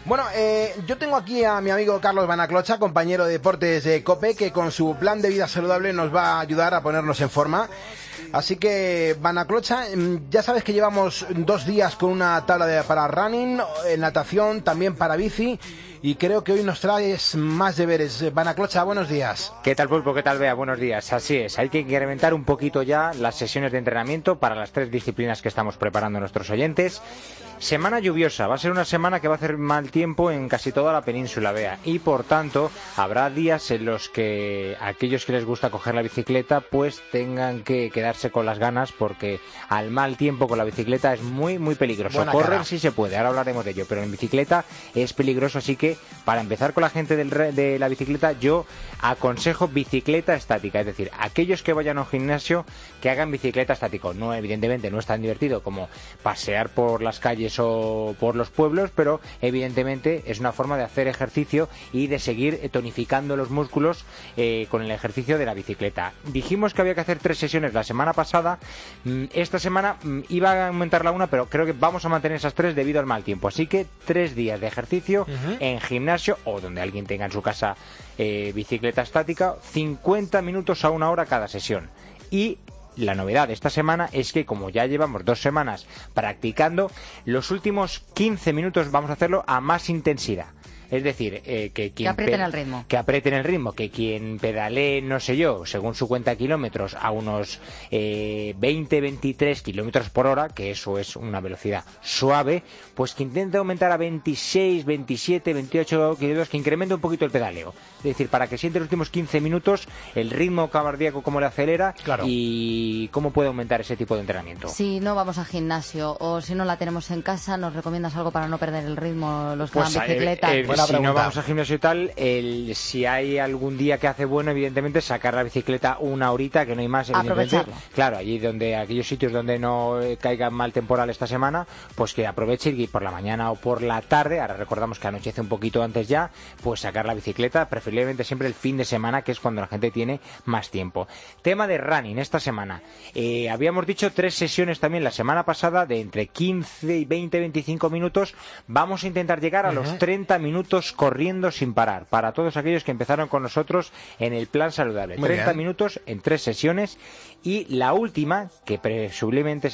Bueno, yo tengo aquí a mi amigo Carlos Banaclocha, compañero de deportes de COPE, que con su plan de vida saludable nos va a ayudar a ponernos en forma. Así que, Banaclocha, ya sabes que llevamos 2 días con una tabla para running, natación, también para bici, y creo que hoy nos traes más deberes. Banaclocha, buenos días. ¿Qué tal, Pulpo? ¿Qué tal, Bea? Buenos días. Así es, hay que incrementar un poquito ya las sesiones de entrenamiento para las 3 disciplinas que estamos preparando a nuestros oyentes. Semana lluviosa, va a ser una semana que va a hacer mal tiempo en casi toda la península, Bea, y por tanto habrá días en los que aquellos que les gusta coger la bicicleta pues tengan que quedarse con las ganas, porque al mal tiempo con la bicicleta es muy muy peligroso. Buena Correr cara. sí se puede, ahora hablaremos de ello, pero en bicicleta es peligroso, así que para empezar con la gente de la bicicleta yo aconsejo bicicleta estática, es decir, aquellos que vayan a un gimnasio que hagan bicicleta estático. No, evidentemente no es tan divertido como pasear por las calles o por los pueblos, pero evidentemente es una forma de hacer ejercicio y de seguir tonificando los músculos con el ejercicio de la bicicleta. Dijimos que había que hacer 3 sesiones la semana pasada. Esta semana iba a aumentar la una, pero creo que vamos a mantener esas 3 debido al mal tiempo, así que 3 días de ejercicio en gimnasio o donde alguien tenga en su casa bicicleta estática, 50 minutos a 1 hora cada sesión. Y la novedad de esta semana es que, como ya llevamos 2 semanas practicando, los últimos 15 minutos vamos a hacerlo a más intensidad. Es decir, que aprieten el ritmo. Que aprieten el ritmo, que quien pedalee, no sé yo, según su cuenta de kilómetros, a unos 20-23 kilómetros por hora, que eso es una velocidad suave, pues que intente aumentar a 26, 27, 28 kilómetros, que incremente un poquito el pedaleo. Es decir, para que siente los últimos 15 minutos el ritmo cardíaco, cómo le acelera, claro, y cómo puede aumentar ese tipo de entrenamiento. Si no vamos al gimnasio o si no la tenemos en casa, ¿nos recomiendas algo para no perder el ritmo los que Pues, van bicicleta? Si no vamos al gimnasio y tal, si hay algún día que hace bueno, evidentemente sacar la bicicleta 1 horita, que no hay más, evidentemente. Aprovecharlo. Claro, allí donde aquellos sitios donde no caiga mal temporal esta semana, pues que aproveche y por la mañana o por la tarde, ahora recordamos que anochece un poquito antes ya, pues sacar la bicicleta, preferiblemente siempre el fin de semana, que es cuando la gente tiene más tiempo. Tema de running esta semana. Habíamos dicho 3 sesiones también la semana pasada de entre 15 y 20-25 minutos. Vamos a intentar llegar a los 30 minutos corriendo sin parar, para todos aquellos que empezaron con nosotros en el plan saludable. Muy 30 bien. minutos en 3 sesiones, y la última, que presumiblemente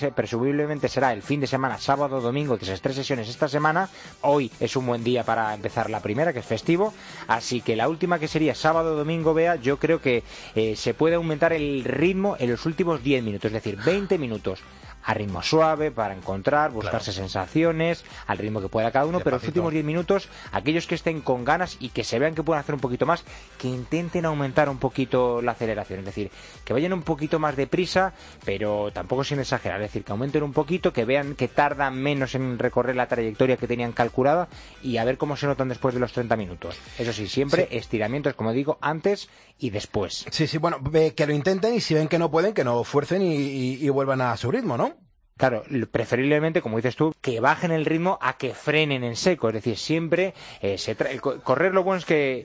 será el fin de semana, sábado, domingo, de esas 3 sesiones esta semana. Hoy es un buen día para empezar la primera, que es festivo, así que la última, que sería sábado, domingo, Bea, yo creo que se puede aumentar el ritmo en los últimos 10 minutos, es decir, 20 minutos a ritmo suave para encontrar, buscarse sensaciones al ritmo que pueda cada uno, pero los últimos 10 minutos, aquellos que estén con ganas y que se vean que pueden hacer un poquito más, que intenten aumentar un poquito la aceleración, es decir, que vayan un poquito más deprisa, pero tampoco sin exagerar, es decir, que aumenten un poquito, que vean que tardan menos en recorrer la trayectoria que tenían calculada, y a ver cómo se notan después de los 30 minutos. Eso sí, siempre estiramientos, como digo, antes y después. Sí, bueno, que lo intenten, y si ven que no pueden, que no fuercen y vuelvan a su ritmo, ¿no? Claro, preferiblemente, como dices tú, que bajen el ritmo a que frenen en seco. Es decir, siempre correr, lo bueno es que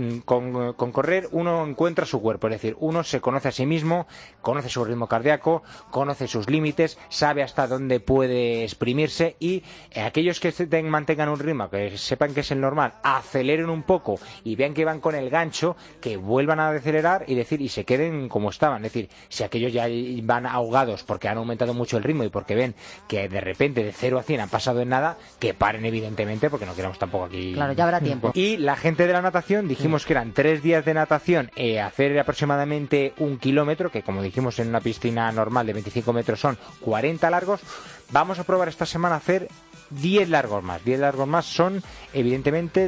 con correr uno encuentra su cuerpo. Es decir, uno se conoce a sí mismo, conoce su ritmo cardíaco, conoce sus límites, sabe hasta dónde puede exprimirse, y aquellos que mantengan un ritmo, que sepan que es el normal, aceleren un poco y vean que van con el gancho, que vuelvan a acelerar y se queden como estaban. Es decir, si aquellos ya van ahogados porque han aumentado mucho el ritmo y porque ven que de repente de 0 a 100 han pasado en nada, que paren, evidentemente, porque no queremos tampoco aquí... Claro, ya habrá tiempo. Y la gente de la natación, dijimos que eran 3 días de natación, hacer aproximadamente 1 kilómetro, que como dijimos en una piscina normal de 25 metros son 40 largos. Vamos a probar esta semana a hacer 10 largos más. 10 largos más son, evidentemente,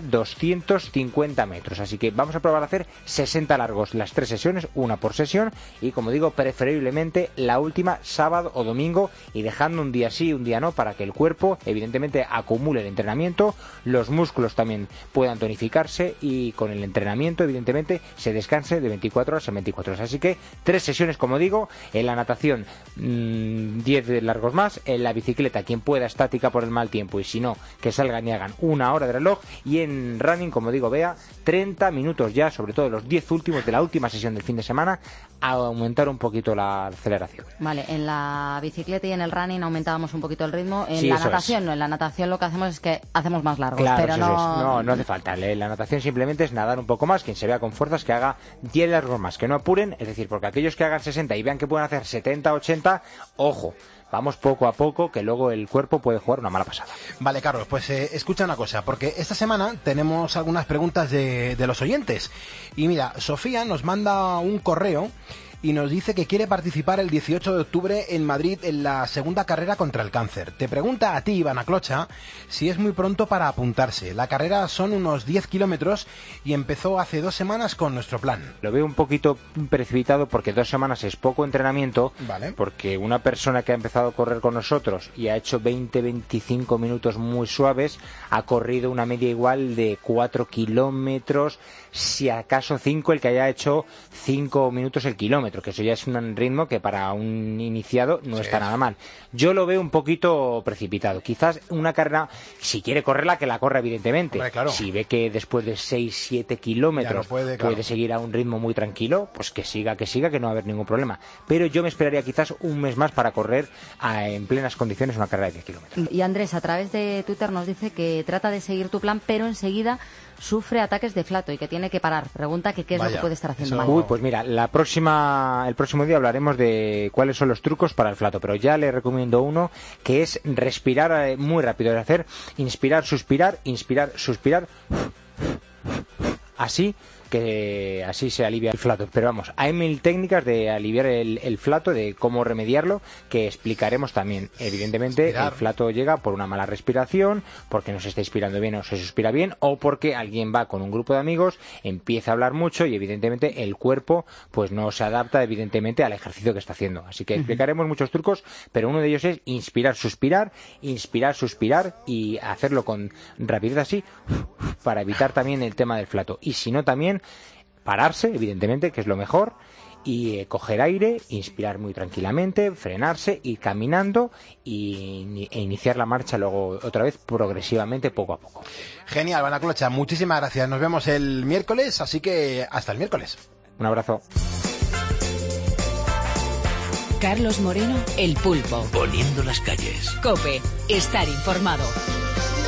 250 metros. Así que vamos a probar a hacer 60 largos las 3 sesiones, una por sesión. Y como digo, preferiblemente la última sábado o domingo, y dejando un día sí, un día no, para que el cuerpo, evidentemente, acumule el entrenamiento, los músculos también puedan tonificarse, y con el entrenamiento, evidentemente, se descanse de 24 horas en 24 horas. Así que 3 sesiones, como digo, en la natación 10 largos más, en la bicicleta, quien pueda, estática por el mal tiempo, y si no, que salgan y hagan 1 hora de reloj. Y en running, como digo, Bea, 30 minutos ya, sobre todo los 10 últimos de la última sesión del fin de semana, a aumentar un poquito la aceleración. Vale, en la bicicleta y en el running aumentábamos un poquito el ritmo. En Sí, la eso natación es. no, en la natación lo que hacemos es que hacemos más largos, Claro, pero eso no... es. No hace falta. La natación simplemente es nadar un poco más. Quien se vea con fuerzas, que haga 10 largos más, que no apuren, es decir, porque aquellos que hagan 60 y vean que pueden hacer 70, 80, ojo, vamos poco a poco, que luego el cuerpo puede jugar una mala pasada. Vale, Carlos, pues escucha una cosa, porque esta semana tenemos algunas preguntas de los oyentes. Y mira, Sofía nos manda un correo y nos dice que quiere participar el 18 de octubre en Madrid en la segunda carrera contra el cáncer. Te pregunta a ti, Ivana Clocha, si es muy pronto para apuntarse. La carrera son unos 10 kilómetros y empezó hace 2 semanas con nuestro plan. Lo veo un poquito precipitado porque 2 semanas es poco entrenamiento, Vale. porque una persona que ha empezado a correr con nosotros y ha hecho 20-25 minutos muy suaves, ha corrido una media igual de 4 kilómetros, si acaso 5 el que haya hecho 5 minutos el kilómetro, que eso ya es un ritmo que para un iniciado no está nada mal. Yo lo veo un poquito precipitado. Quizás una carrera, si quiere correrla, que la corra evidentemente. Hombre, claro. Si ve que después de 6-7 kilómetros Ya no puede, claro. puede seguir a un ritmo muy tranquilo, pues que siga, que no va a haber ningún problema. Pero yo me esperaría quizás un mes más para correr en plenas condiciones una carrera de 10 kilómetros. Y Andrés, a través de Twitter nos dice que trata de seguir tu plan, pero enseguida sufre ataques de flato y que tiene que parar. Pregunta que qué es lo que puede estar haciendo mal. Uy, pues mira, el próximo día hablaremos de cuáles son los trucos para el flato, pero ya le recomiendo uno que es respirar muy rápido, es hacer inspirar, suspirar, así, que así se alivia el flato. Pero vamos, hay 1000 técnicas de aliviar el flato, de cómo remediarlo, que explicaremos también. Evidentemente, el flato llega por una mala respiración, porque no se está inspirando bien o se suspira bien, o porque alguien va con un grupo de amigos, empieza a hablar mucho y evidentemente el cuerpo pues no se adapta evidentemente al ejercicio que está haciendo. Así que explicaremos muchos trucos, pero uno de ellos es inspirar, suspirar y hacerlo con rapidez así, para evitar también el tema del flato. Y si no, también pararse, evidentemente, que es lo mejor, y coger aire, inspirar muy tranquilamente, frenarse, ir caminando e iniciar la marcha luego otra vez progresivamente, poco a poco. Genial, Ivana Clocha, muchísimas gracias. Nos vemos el miércoles, así que hasta el miércoles. Un abrazo. Carlos Moreno, El Pulpo. Poniendo las calles. COPE, estar informado.